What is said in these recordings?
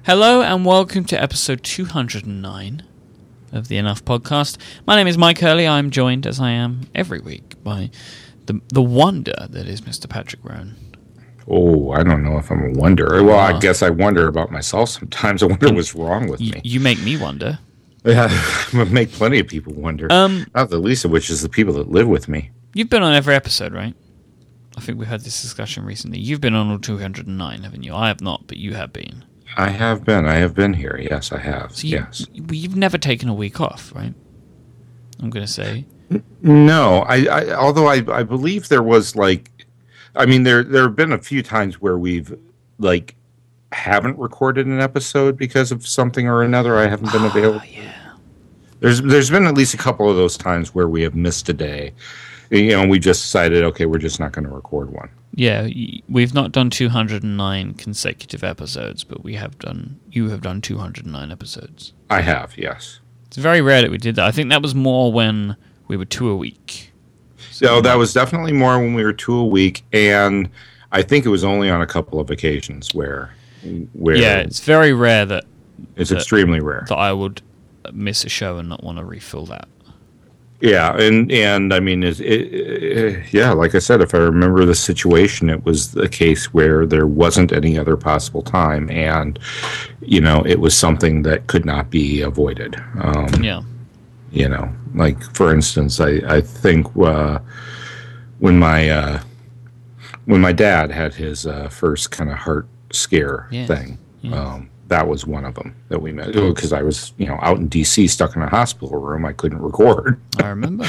Hello and welcome to episode 209 of the Enough Podcast. My name is Mike Hurley. I'm joined, as I am every week, by the wonder that is Mr. Patrick Rowan. Oh, I don't know if I'm a wonder. Well, I guess I wonder about myself sometimes. I wonder what's wrong with me. You make me wonder. Yeah, I make plenty of people wonder. Not the least of which is the people that live with me. You've been on every episode, right? I think we had this discussion recently. You've been on all 209, haven't you? I have not, but you have been. I have been here. Yes, I have. So yes. You've never taken a week off, right? I'm going to say. No, although I believe there was there have been a few times where we've haven't recorded an episode because of something or another. I haven't been available. Yeah. There's been at least a couple of those times where we have missed a day. We just decided, okay, we're just not going to record one. Yeah, we've not done 209 consecutive episodes, but you have done 209 episodes. I have, yes. It's very rare that we did that. I think that was more when we were 2 a week. So that was definitely more when we were 2 a week, and I think it was only on a couple of occasions where yeah, it's very rare that... It's extremely rare. That I would miss a show and not want to refill that. Yeah, and I mean, like I said, if I remember the situation, it was the case where there wasn't any other possible time, and it was something that could not be avoided. Yeah. For instance, I think when my dad had his first kind of heart scare thing. Yeah. That was one of them that we met because I was, out in D.C. stuck in a hospital room. I couldn't record. I remember.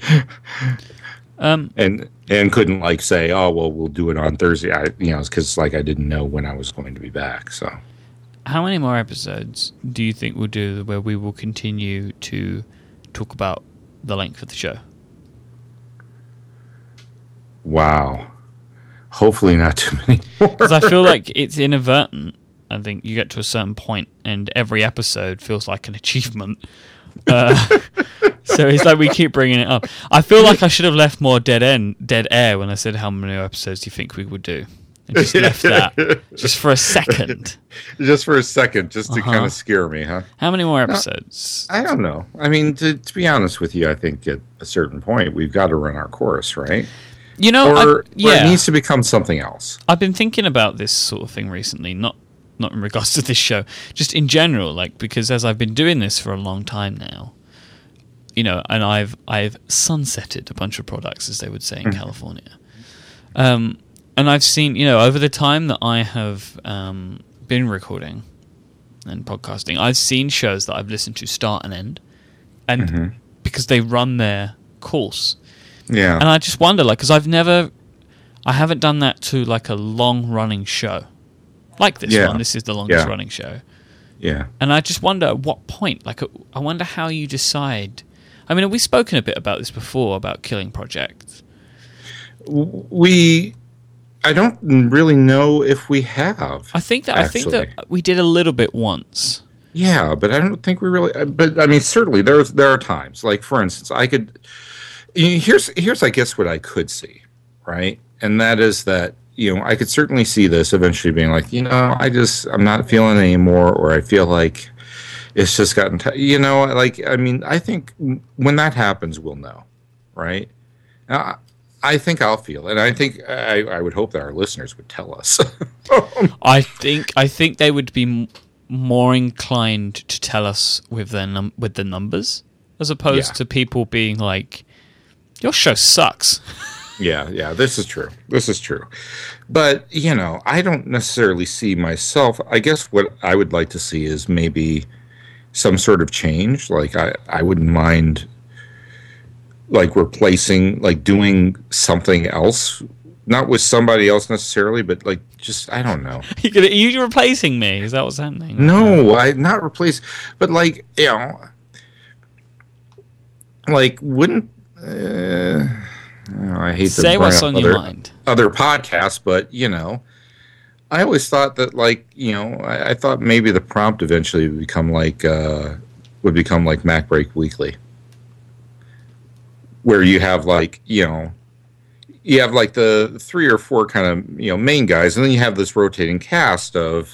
And couldn't say, oh well, we'll do it on Thursday. Because I didn't know when I was going to be back. So, how many more episodes do you think we'll do where we will continue to talk about the length of the show? Wow. Hopefully not too many more. Because I feel like it's inadvertent. I think you get to a certain point and every episode feels like an achievement. So it's like we keep bringing it up. I feel like I should have left more dead air when I said how many episodes do you think we would do? And just left that just for a second. Just for a second, just to kind of scare me, huh? How many more episodes? I don't know. I mean, to be honest with you, I think at a certain point we've got to run our course, right? Or it needs to become something else. I've been thinking about this sort of thing recently, not in regards to this show, just in general, because as I've been doing this for a long time now, and I've sunsetted a bunch of products, as they would say in California. And I've seen, over the time that I have been recording and podcasting, I've seen shows that I've listened to start and end, and because they run their course. Yeah. And I just wonder, because I haven't done that to a long-running show. Like this one. This is the longest running show. Yeah. And I just wonder at what point, I wonder how you decide. I mean, we've spoken a bit about this before, about killing projects. I don't really know if we have. I think that we did a little bit once. Yeah, but I don't think we really, but I mean, certainly there are times, for instance, here's I guess what I could see, right? And that is that, I could certainly see this eventually being I'm not feeling it anymore, or I feel like it's just gotten, I think when that happens, we'll know, right? I think I'll feel it, and I think I would hope that our listeners would tell us. I think they would be more inclined to tell us with the numbers, as opposed to people being like, your show sucks. Yeah, this is true. But, I don't necessarily see myself. I guess what I would like to see is maybe some sort of change. I wouldn't mind, replacing, doing something else. Not with somebody else necessarily, but, just, I don't know. You're replacing me? Is that what's happening? No, not replace. But, wouldn't... I hate to say what's on your mind. Other podcasts, but I always thought that I thought maybe the prompt eventually would become like Mac Break Weekly, where you have you have like the 3 or 4 kind of, main guys, and then you have this rotating cast of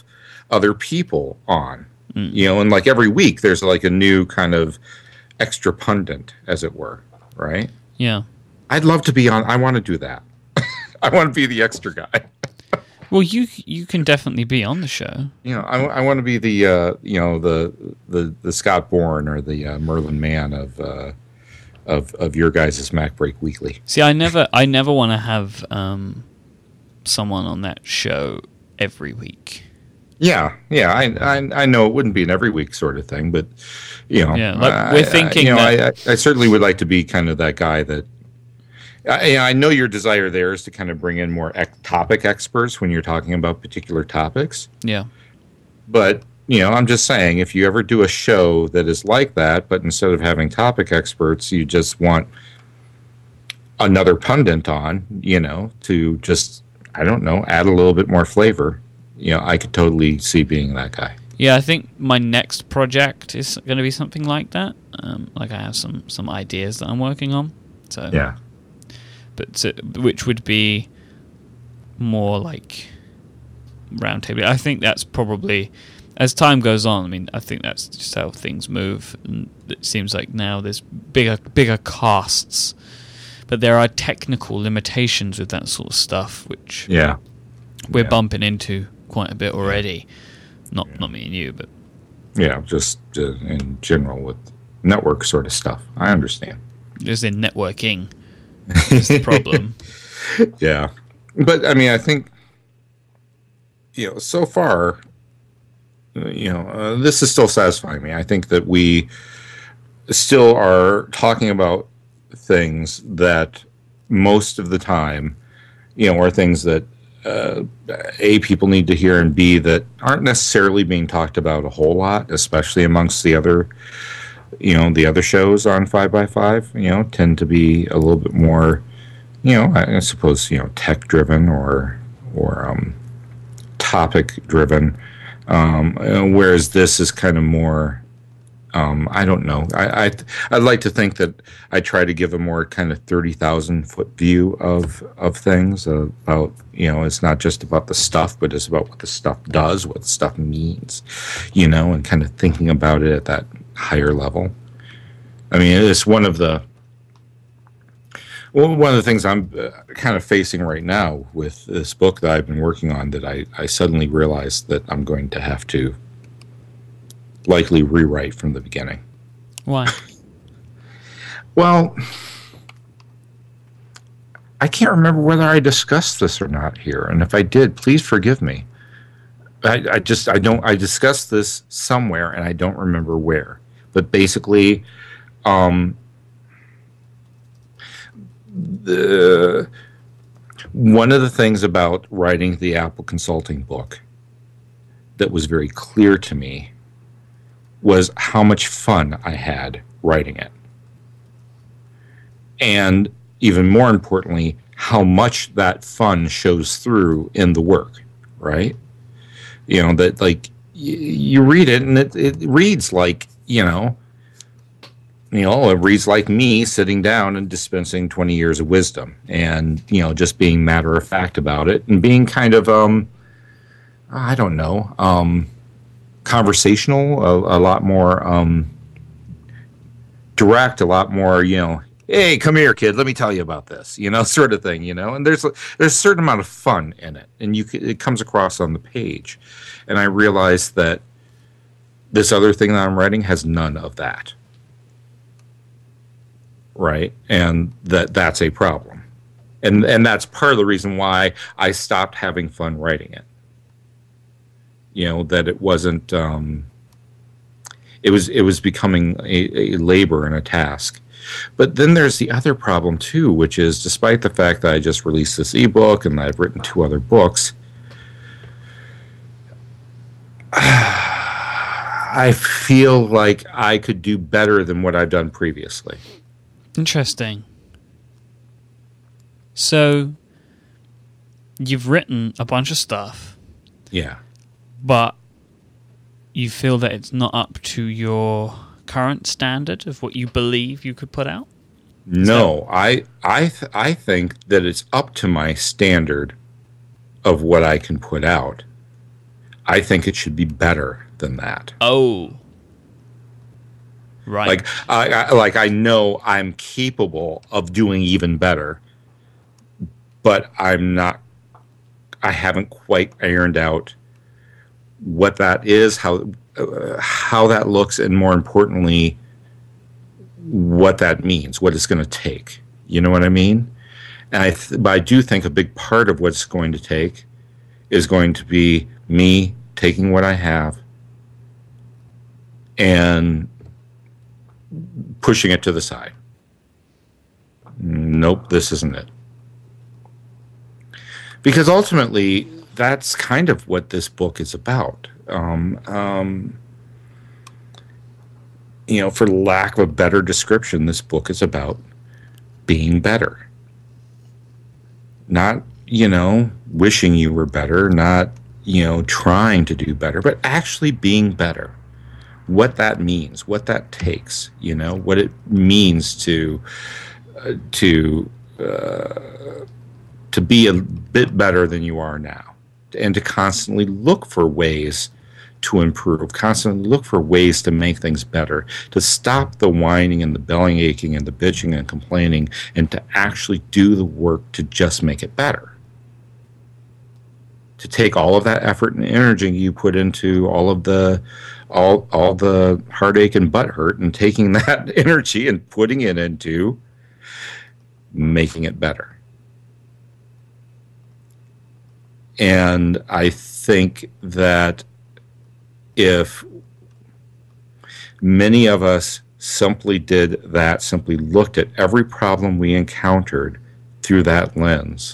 other people on. And like every week there's like a new kind of extra pundit, as it were, right? Yeah. I'd love to be on. I want to do that. I want to be the extra guy. Well, you can definitely be on the show. I want to be the the Scott Bourne or the Merlin Mann of your guys' Mac Break Weekly. See, I never want to have someone on that show every week. Yeah, I know it wouldn't be an every week sort of thing, but we're thinking. I certainly would like to be kind of that guy that. I know your desire there is to kind of bring in more topic experts when you're talking about particular topics. Yeah, but I'm just saying, if you ever do a show that is like that, but instead of having topic experts, you just want another pundit on, to just add a little bit more flavor. I could totally see being that guy. Yeah, I think my next project is going to be something like that. Like I have some ideas that I'm working on. So yeah, but which would be more like roundtable. I think that's probably, as time goes on. I mean, I think that's just how things move. And it seems like now there's bigger casts, but there are technical limitations with that sort of stuff, which we're bumping into quite a bit already. Not me and you, but just in general with network sort of stuff. I understand. Just in networking is the problem. Yeah, but I mean, I think so far, this is still satisfying me. I think that we still are talking about things that most of the time, are things that A, people need to hear, and B, that aren't necessarily being talked about a whole lot, especially amongst the other, the other shows on 5x5, tend to be a little bit more, I suppose, tech driven or topic driven, whereas this is kind of more, I don't know. I'd like to think that I try to give a more kind of 30,000-foot view of things. About it's not just about the stuff, but it's about what the stuff does, what the stuff means, and kind of thinking about it at that higher level. I mean, it's one of the things I'm kind of facing right now with this book that I've been working on. That I suddenly realized that I'm going to have to likely rewrite from the beginning. Why? Well, I can't remember whether I discussed this or not here, and if I did, please forgive me. I discussed this somewhere, and I don't remember where. But basically, one of the things about writing the Apple Consulting book that was very clear to me was how much fun I had writing it. And even more importantly, how much that fun shows through in the work, right? That like you read it and it reads like, it reads like me sitting down and dispensing 20 years of wisdom and, just being matter of fact about it and being kind of, I don't know, conversational, a lot more direct, a lot more, hey, come here, kid, let me tell you about this, sort of thing, and there's a certain amount of fun in it, and it comes across on the page. And I realized that this other thing that I'm writing has none of that. Right? And that's a problem. And that's part of the reason why I stopped having fun writing it. That it wasn't it was becoming a labor and a task. But then there's the other problem too, which is despite the fact that I just released this ebook and I've written 2 other books, I feel like I could do better than what I've done previously. Interesting. So, you've written a bunch of stuff. Yeah. But you feel that it's not up to your current standard of what you believe you could put out? No, I think that it's up to my standard of what I can put out. I think it should be better than that. Oh. Right. I know I'm capable of doing even better, but I haven't quite ironed out what that is, how that looks, and more importantly, what that means, what it's going to take. You know what I mean? And but I do think a big part of what's going to take is going to be me taking what I have and pushing it to the side. Nope, this isn't it. Because ultimately, that's kind of what this book is about. For lack of a better description, this book is about being better. Not, wishing you were better, not, trying to do better, but actually being better. What that means, what that takes, what it means to be a bit better than you are now, and to constantly look for ways to improve, constantly look for ways to make things better, to stop the whining and the belly aching and the bitching and complaining, and to actually do the work to just make it better. To take all of that effort and energy you put into all the heartache and butt hurt, and taking that energy and putting it into making it better. And I think that if many of us simply did that, simply looked at every problem we encountered through that lens,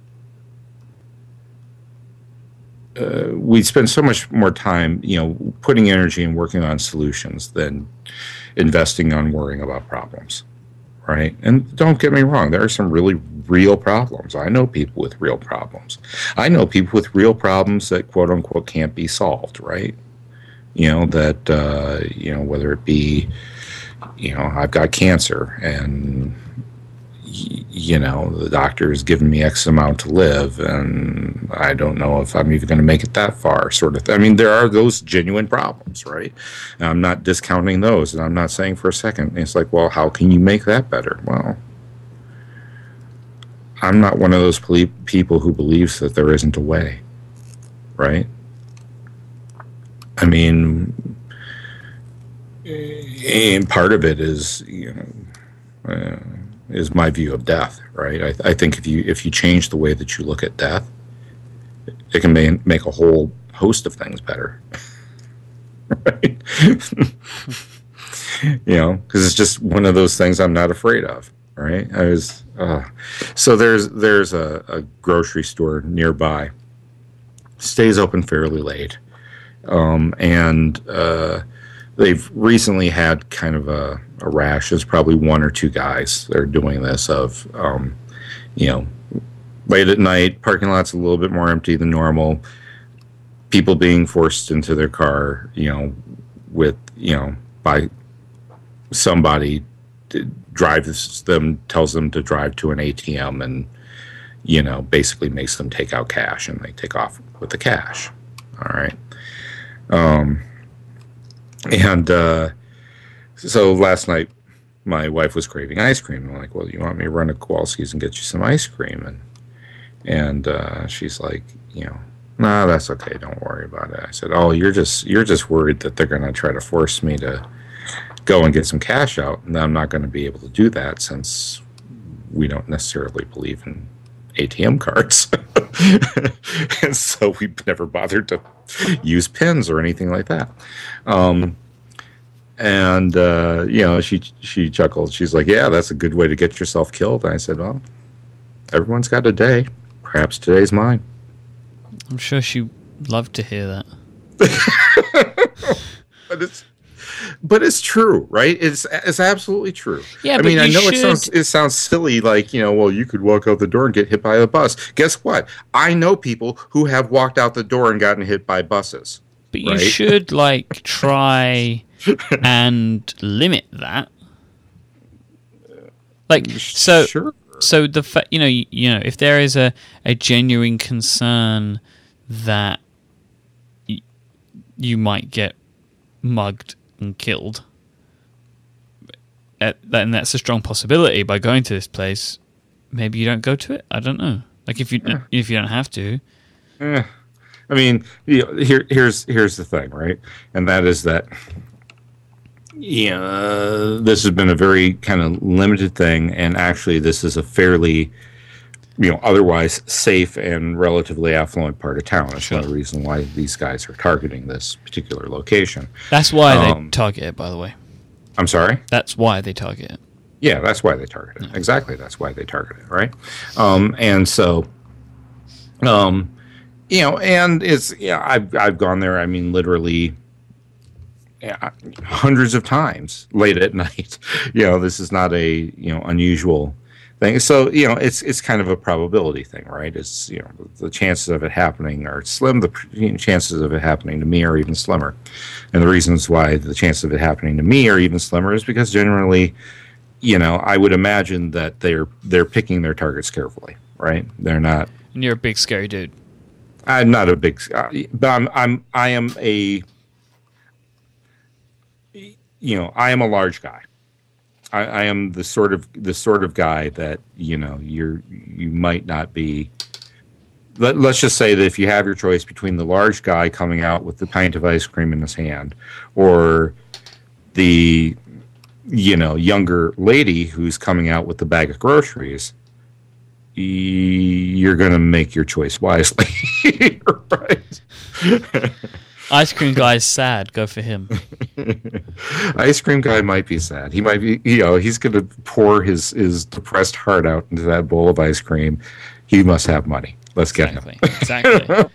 we'd spend so much more time, putting energy and working on solutions than investing on worrying about problems, right? And don't get me wrong, there are some really real problems. I know people with real problems. I know people with real problems that, quote unquote, can't be solved, right? Whether it be, I've got cancer and, the doctor has given me X amount to live, and I don't know if I'm even going to make it that far, sort of thing. I mean, there are those genuine problems, right? And I'm not discounting those, and I'm not saying for a second, it's like, well, how can you make that better? Well, I'm not one of those people who believes that there isn't a way, right? I mean, and part of it is, is my view of death, right? I think if you change the way that you look at death, it can make a whole host of things better, right? Because it's just one of those things I'm not afraid of, right? So there's a grocery store nearby, stays open fairly late, and they've recently had kind of a rash. There's probably one or two guys that are doing this of, late at night, parking lot's a little bit more empty than normal, people being forced into their car, by somebody tells them to drive to an ATM and, basically makes them take out cash, and they take off with the cash. All right. So last night, my wife was craving ice cream. I'm like, well, you want me to run to Kowalski's and get you some ice cream? And she's like, nah, that's okay. Don't worry about it. I said, oh, you're just worried that they're going to try to force me to go and get some cash out, and I'm not going to be able to do that since we don't necessarily believe in ATM cards. And so we never bothered to use pins or anything like that. She chuckled. She's like, yeah, that's a good way to get yourself killed. And I said, well, everyone's got a day. Perhaps today's mine. I'm sure she'd love to hear that. But it's true, right? It's absolutely true. Yeah, I mean, I know it sounds silly, like, well, you could walk out the door and get hit by a bus. Guess what? I know people who have walked out the door and gotten hit by buses. But you should, try and limit that. Sure. So the fact, if there is a genuine concern that you might get mugged and killed. And that's a strong possibility. By going to this place, maybe you don't go to it. I don't know. Like if you don't have to. I mean, here's the thing, right? And that is that this has been a very kind of limited thing, and actually this is a fairly otherwise safe and relatively affluent part of town. That's one of the reasons why these guys are targeting this particular location. That's why they target it, by the way. I'm sorry? That's why they target it. Yeah, that's why they target it. Yeah. Exactly, that's why they target it, right? And so, and it's, I've gone there, I mean, literally hundreds of times late at night. This is not a, unusual thing. So, it's kind of a probability thing, right? It's, the chances of it happening are slim. The chances of it happening to me are even slimmer. And the reasons why the chances of it happening to me are even slimmer is because generally, I would imagine that they're picking their targets carefully, right? They're not. And you're a big scary dude. I'm not a big, but I am a large guy. I am the sort of guy that you might not be. Let's just say that if you have your choice between the large guy coming out with the pint of ice cream in his hand, or the younger lady who's coming out with the bag of groceries, you're going to make your choice wisely, right? Ice cream guy's sad. Go for him. Ice cream guy might be sad. He might be, he's going to pour his depressed heart out into that bowl of ice cream. He must have money. Let's get him. Exactly.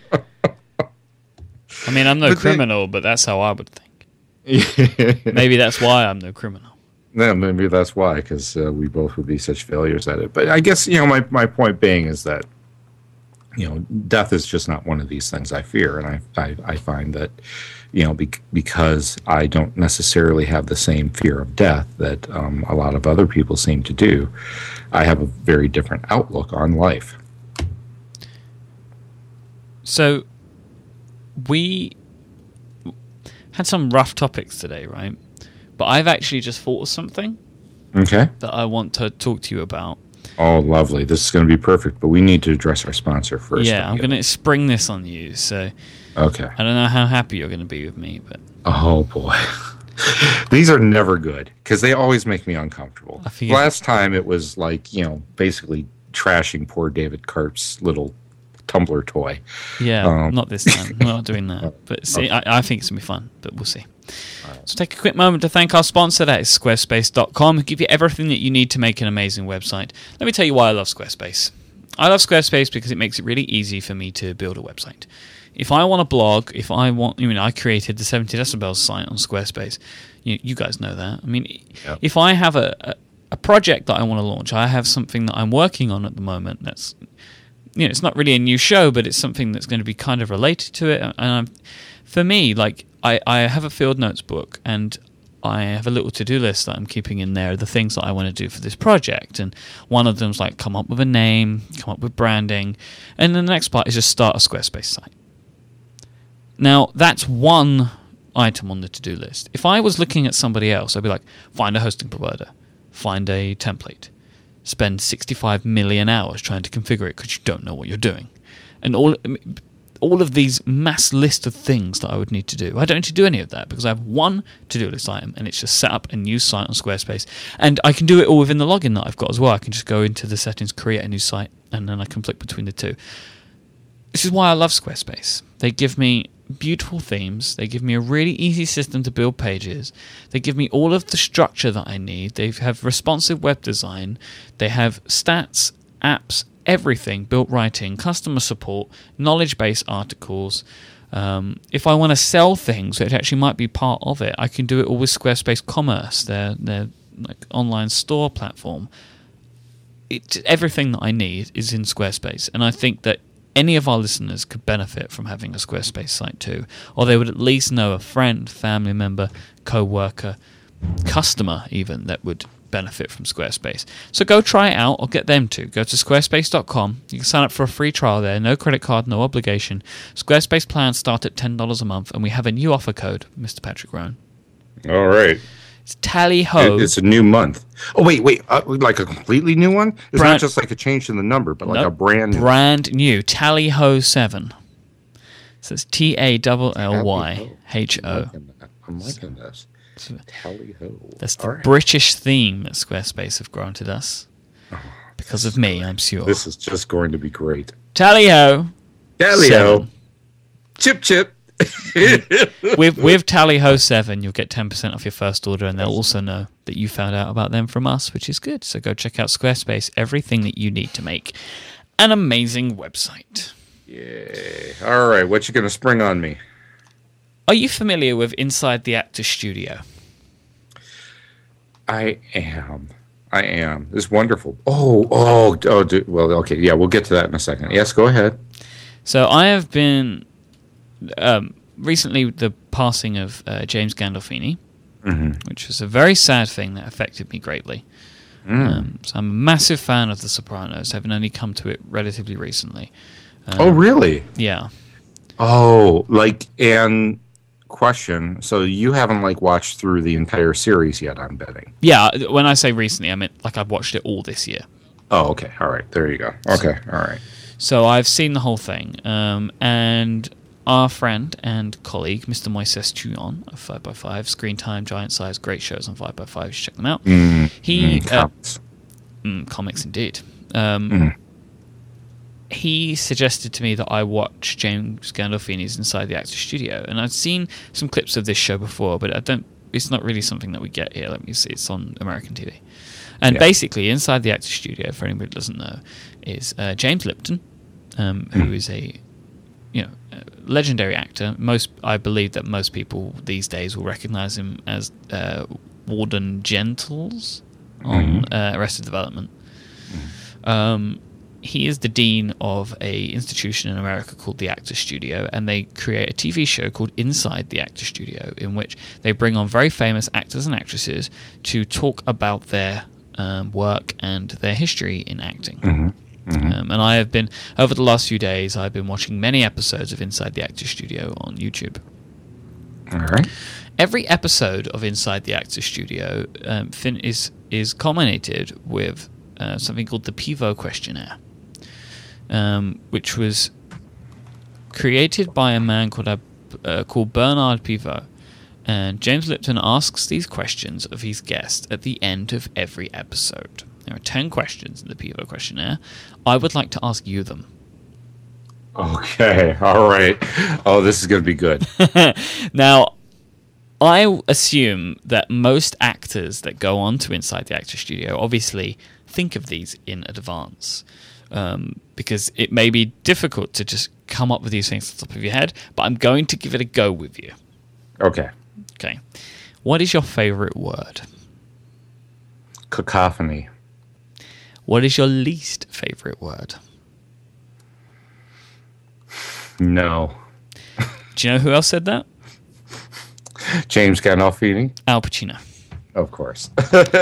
I mean, I'm no criminal, but that's how I would think. Maybe that's why I'm no criminal. No, maybe that's why, because we both would be such failures at it. But I guess, my point being is that, death is just not one of these things I fear. And I find that, because I don't necessarily have the same fear of death that a lot of other people seem to do, I have a very different outlook on life. So, we had some rough topics today, right? But I've actually just thought of something that I want to talk to you about. Oh, lovely. This is going to be perfect, but we need to address our sponsor first. Yeah, I'm going to spring this on you. So, okay. I don't know how happy you're going to be with me, but... Oh, boy. These are never good, because they always make me uncomfortable. Last time it was like, basically trashing poor David Karp's little Tumblr toy. Yeah, not this time. We're not doing that. But see, I think it's going to be fun, but we'll see. Right. So take a quick moment to thank our sponsor, that is Squarespace.com, who give you everything that you need to make an amazing website. Let me tell you why I love Squarespace. I love Squarespace because it makes it really easy for me to build a website. If I want a blog, I created the 70 Decibels site on Squarespace. You guys know that. I mean, If I have a project that I want to launch, I have something that I'm working on at the moment that's, it's not really a new show, but it's something that's going to be kind of related to it. And for me, like, I have a field notes book, and I have a little to-do list that I'm keeping in there, the things that I want to do for this project. And one of them's like come up with a name, come up with branding, and then the next part is just start a Squarespace site. Now, that's one item on the to-do list. If I was looking at somebody else, I'd be like, find a hosting provider, find a template, spend 65 million hours trying to configure it because you don't know what you're doing. And all of these mass list of things that I would need to do. I don't need to do any of that because I have one to-do list item, and it's just set up a new site on Squarespace. And I can do it all within the login that I've got as well. I can just go into the settings, create a new site, and then I can flick between the two. This is why I love Squarespace. They give me beautiful themes. They give me a really easy system to build pages. They give me all of the structure that I need. They have responsive web design. They have stats, apps, everything, built writing, customer support, knowledge base articles. If I want to sell things, which actually might be part of it, I can do it all with Squarespace Commerce, their like online store platform. Everything that I need is in Squarespace, and I think that any of our listeners could benefit from having a Squarespace site too, or they would at least know a friend, family member, co-worker, customer even that would benefit from Squarespace. So go try it out, or get them to. Go to squarespace.com. You can sign up for a free trial there. No credit card, no obligation. Squarespace plans start at $10 a month, and we have a new offer code, Mr. Patrick Rowan. All right. It's Tally-Ho. It's a new month. Oh, wait. Like a completely new one? It's not just like a change in the number, but like a brand new. Brand new. Tally-Ho 7. So it's Tally-Ho. I'm liking this. Tally-Ho. That's the British theme that Squarespace have granted us. Because of me, I'm sure. This is just going to be great. Tally-Ho. Tally-Ho. Chip. with Tally-Ho 7, you'll get 10% off your first order, and they'll also know that you found out about them from us, which is good. So go check out Squarespace, everything that you need to make an amazing website. Yay. All right, what you going to spring on me? Are you familiar with Inside the Actors Studio? I am. It's wonderful. Well, okay. Yeah, we'll get to that in a second. Yes, go ahead. So I have been... recently, the passing of James Gandolfini, which was a very sad thing that affected me greatly. So I'm a massive fan of The Sopranos, having only come to it relatively recently. Oh, really? Yeah. Oh, and question. So you haven't watched through the entire series yet, I'm betting. Yeah, when I say recently, I mean I've watched it all this year. Oh, okay. All right. There you go. Okay. All right. So I've seen the whole thing, and our friend and colleague, Mr. Moises Chuyon of 5x5, Screen Time, Giant Size, great shows on 5x5, you should check them out. Comics. Comics indeed. He suggested to me that I watch James Gandolfini's Inside the Actors Studio, and I'd seen some clips of this show before, but it's not really something that we get here. Let me see, it's on American TV. And basically, Inside the Actors Studio, for anybody who doesn't know, is James Lipton, who is a legendary actor. I believe that most people these days will recognize him as Warden Gentles on Arrested Development. He is the dean of a institution in America called the Actors Studio, and they create a TV show called Inside the Actors Studio, in which they bring on very famous actors and actresses to talk about their work and their history in acting. And I have been, over the last few days, I've been watching many episodes of Inside the Actors Studio on YouTube. All right. Every episode of Inside the Actors Studio is culminated with something called the Pivo Questionnaire, which was created by a man called Bernard Pivot. And James Lipton asks these questions of his guest at the end of every episode. There are 10 questions in the Pivo Questionnaire. I would like to ask you them. Okay, all right. Oh, this is going to be good. Now, I assume that most actors that go on to Inside the Actors Studio obviously think of these in advance, because it may be difficult to just come up with these things off the top of your head, but I'm going to give it a go with you. Okay. What is your favorite word? Cacophony. What is your least favorite word? No. Do you know who else said that? James Gandolfini. Al Pacino. Of course.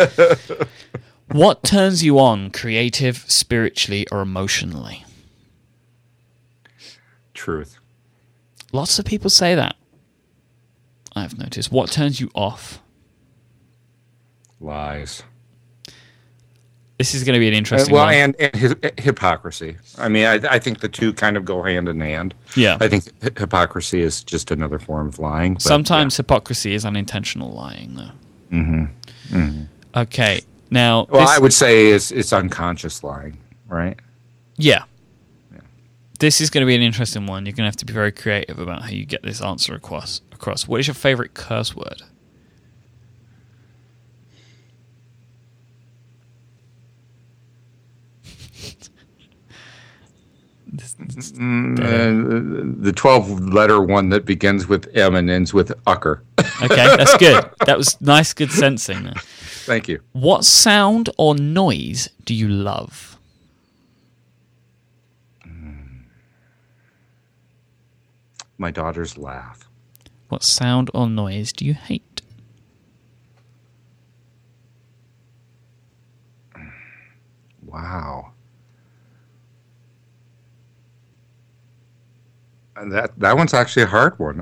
What turns you on, creative, spiritually, or emotionally? Truth. Lots of people say that. I've noticed. What turns you off? Lies. This is going to be an interesting one. And hypocrisy. I mean, I think the two kind of go hand in hand. Yeah. I think hypocrisy is just another form of lying. But sometimes hypocrisy is unintentional lying, though. Okay. Now, well, I would say it's unconscious lying, right? Yeah. This is going to be an interesting one. You're going to have to be very creative about how you get this answer across. What is your favorite curse word? The 12-letter one that begins with M and ends with ucker. Okay, that's good. That was nice, good sensing there. Thank you. What sound or noise do you love? My daughter's laugh. What sound or noise do you hate? And that one's actually a hard one.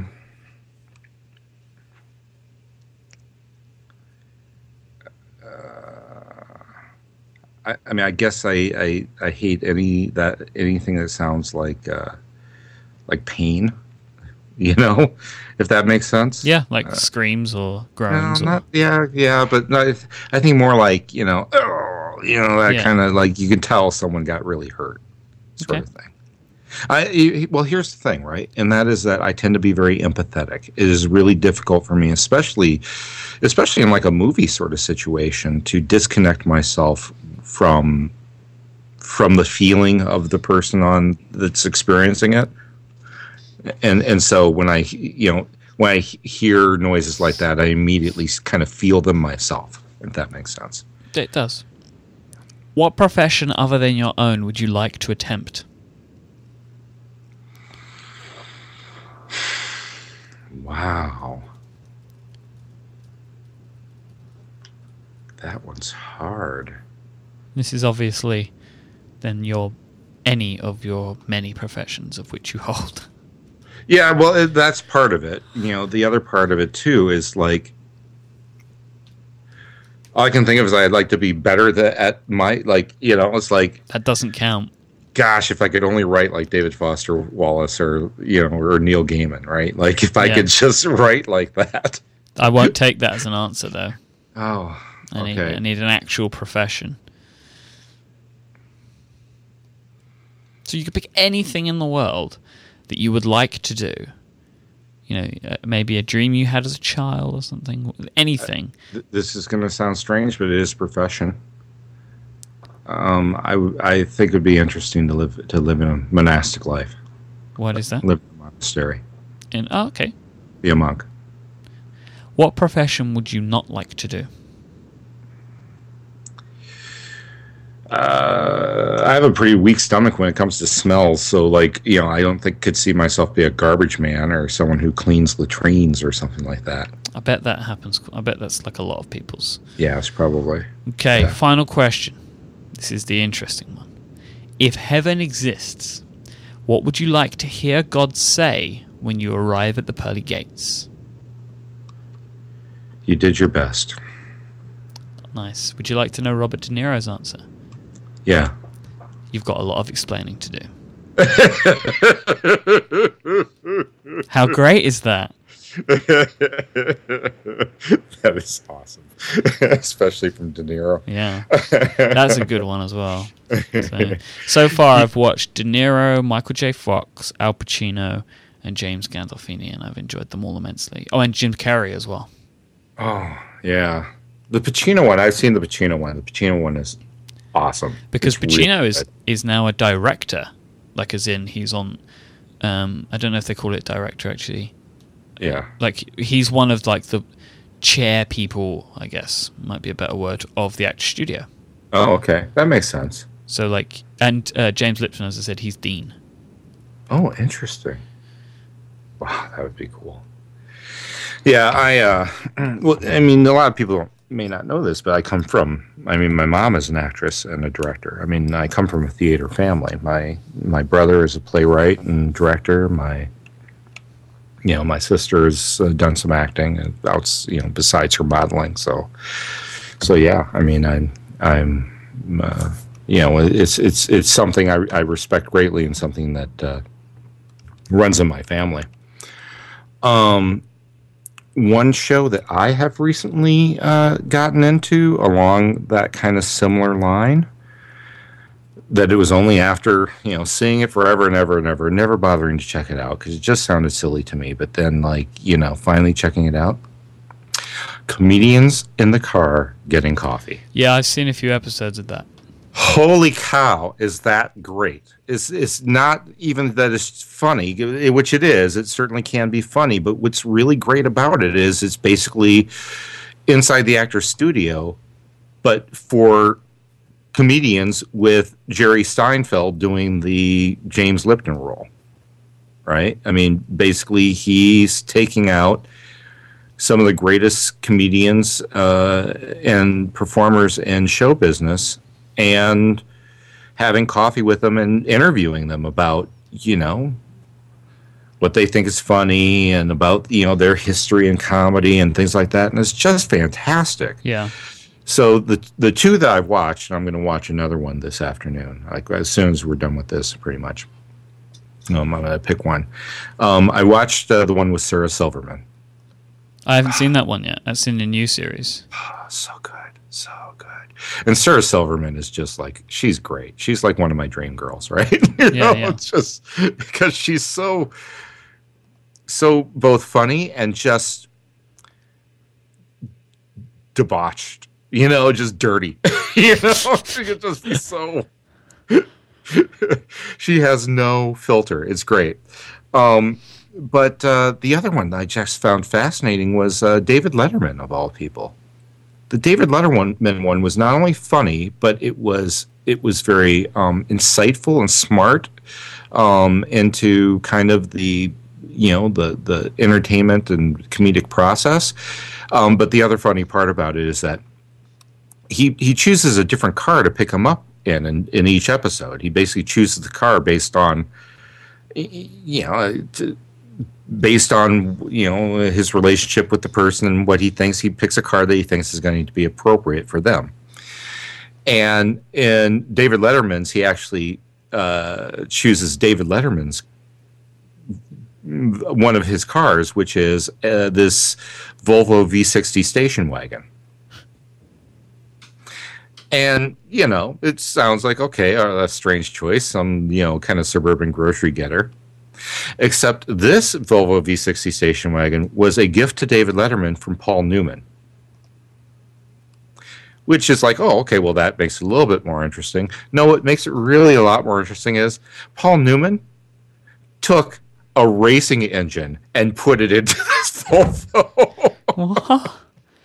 I mean, I guess I hate anything that sounds like pain. You know, if that makes sense. Yeah, like screams or groans. No, but no, I think more like that kind of like you can tell someone got really hurt, sort of thing. Well, here's the thing, right? And that is that I tend to be very empathetic. It is really difficult for me, especially in like a movie sort of situation, to disconnect myself from the feeling of the person that's experiencing it. And so when I hear noises like that, I immediately kind of feel them myself, if that makes sense. It does. What profession other than your own would you like to attempt? Wow. That one's hard. This is obviously then any of your many professions of which you hold. Yeah, well, that's part of it. The other part of it, too, is like, all I can think of is I'd like to be better at my, it's like... That doesn't count. Gosh, if I could only write like David Foster Wallace or Neil Gaiman, right? Like, if I could just write like that. I won't take that as an answer, though. Oh, okay. I need an actual profession. So you could pick anything in the world that you would like to do. Maybe a dream you had as a child or something. Anything. This is going to sound strange, but it is profession. I think it would be interesting to live in a monastic life. What is that? Live in a monastery. Okay. Be a monk. What profession would you not like to do? I have a pretty weak stomach when it comes to smells, so I don't could see myself be a garbage man or someone who cleans latrines or something like that. I bet that happens. I bet that's like a lot of people's. Yes, probably. Okay, Final question. This is the interesting one. If heaven exists, what would you like to hear God say when you arrive at the pearly gates? You did your best. Nice. Would you like to know Robert De Niro's answer? Yeah. You've got a lot of explaining to do. How great is that? That is awesome. Especially from De Niro. Yeah. That's a good one as well. So far, I've watched De Niro, Michael J. Fox, Al Pacino, and James Gandolfini, and I've enjoyed them all immensely. Oh, and Jim Carrey as well. Oh, yeah. The Pacino one, I've seen the Pacino one. The Pacino one is awesome. Because Pacino is now a director. Like, as in, he's on... I don't know if they call it director, actually. Yeah. Like, he's one of, like, the chair people, I guess, might be a better word, of the Actors Studio. Oh, okay. That makes sense. So, like... And James Lipton, as I said, he's Dean. Oh, interesting. Wow, that would be cool. Yeah, well, I mean, a lot of people may not know this, but my mom is an actress and a director. I mean, I come from a theater family. My brother is a playwright and director. My sister's done some acting besides her modeling. So yeah, I mean, it's something I respect greatly and something that runs in my family. One show that I have recently gotten into along that kind of similar line, that it was only after seeing it forever and ever and ever, never bothering to check it out because it just sounded silly to me. But then finally checking it out. Comedians in the car getting coffee. Yeah, I've seen a few episodes of that. Holy cow, is that great. It's not even that it's funny, which it is. It certainly can be funny, but what's really great about it is it's basically inside the Actors Studio, but for comedians with Jerry Seinfeld doing the James Lipton role, right? I mean, basically he's taking out some of the greatest comedians and performers in show business and having coffee with them and interviewing them about, what they think is funny and about, their history and comedy and things like that. And it's just fantastic. Yeah. So the two that I've watched, and I'm going to watch another one this afternoon, like as soon as we're done with this, pretty much. I'm going to pick one. I watched the one with Sarah Silverman. I haven't seen that one yet. I've seen the new series. So good. So good. And Sarah Silverman is just like, she's great. She's like one of my dream girls, right? Yeah. It's just because she's so both funny and just debauched, just dirty. She could just be so... She has no filter. It's great. But the other one that I just found fascinating was David Letterman, of all people. The David Letterman one was not only funny, but it was very insightful and smart into kind of the entertainment and comedic process. But the other funny part about it is that he chooses a different car to pick him up in each episode. He basically chooses the car based on his relationship with the person and what he thinks. He picks a car that he thinks is going to be appropriate for them. And in David Letterman's, he actually chooses David Letterman's one of his cars, which is this Volvo V60 station wagon. And, it sounds like, okay, that's a strange choice, some, kind of suburban grocery getter. Except this Volvo V60 station wagon was a gift to David Letterman from Paul Newman. Which is like, oh, okay, well, that makes it a little bit more interesting. No, what makes it really a lot more interesting is Paul Newman took a racing engine and put it into this Volvo. What?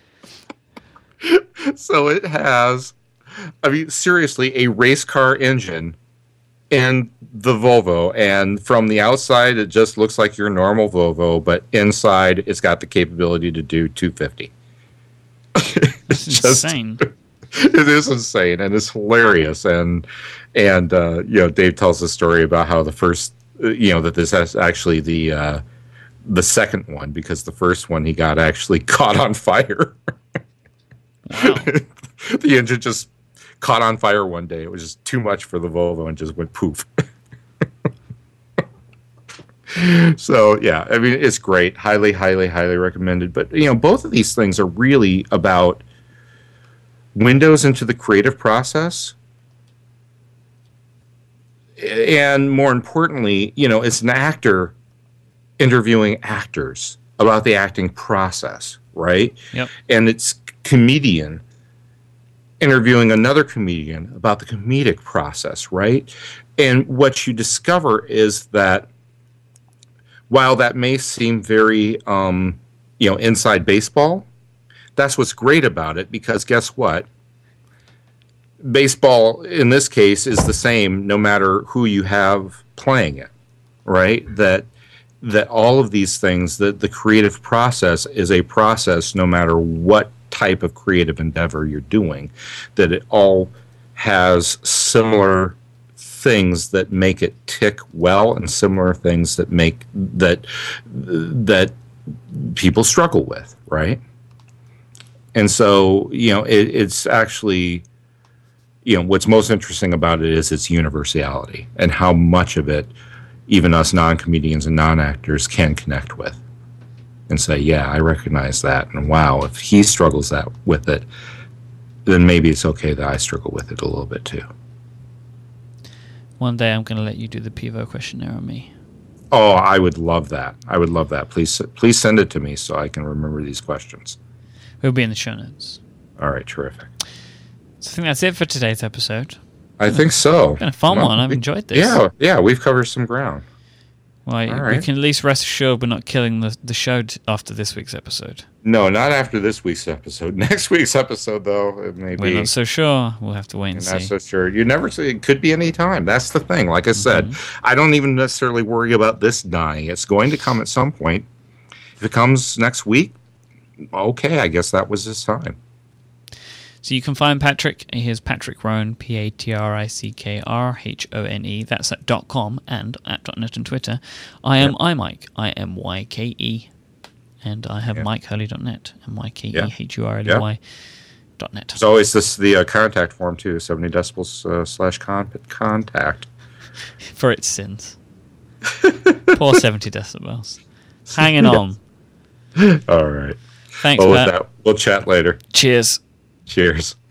So it has... seriously, a race car engine in the Volvo, and from the outside, it just looks like your normal Volvo, but inside, it's got the capability to do 250. It's insane. It is insane, and it's hilarious. And Dave tells the story about how the first, that this is actually the second one, because the first one he got actually caught on fire. Wow. The engine just caught on fire one day. It was just too much for the Volvo and just went poof. So, yeah, it's great. Highly, highly, highly recommended. But, both of these things are really about windows into the creative process. And more importantly, it's an actor interviewing actors about the acting process, right? Yep. And it's comedian interviewing another comedian about the comedic process, right? And what you discover is that while that may seem very, inside baseball, that's what's great about it, because guess what? Baseball, in this case, is the same no matter who you have playing it, right? That all of these things, that the creative process is a process no matter what type of creative endeavor you're doing, that it all has similar things that make it tick well and similar things that make that people struggle with, right? And so, it's actually, what's most interesting about it is its universality and how much of it even us non-comedians and non-actors can connect with. And say, yeah, I recognize that. And wow, if he struggles with it, then maybe it's okay that I struggle with it a little bit too. One day I'm going to let you do the Pivo questionnaire on me. Oh, I would love that. I would love that. Please send it to me so I can remember these questions. It'll be in the show notes. All right, terrific. So I think that's it for today's episode. I think so. Been a fun one. I've enjoyed this. Yeah, we've covered some ground. Well, we can at least rest assured we're not killing the show after this week's episode. No, not after this week's episode. Next week's episode, though, it may be. We're not so sure. We'll have to wait and see. Not so sure. You never say. It could be any time. That's the thing. Like I said, I don't even necessarily worry about this dying. It's going to come at some point. If it comes next week, okay, I guess that was his time. So you can find Patrick. Here's Patrick Rohn, PatrickRohne. That's at .com and at .net on Twitter. I am iMike, IMYKE. And I have MikeHurley.net, MykeHurley.net. There's always the contact form, too, 70 decibels / contact. For its sins. Poor 70 decibels. Hanging on. All right. Thanks, well, Pat. with that, we'll chat later. Cheers. Cheers.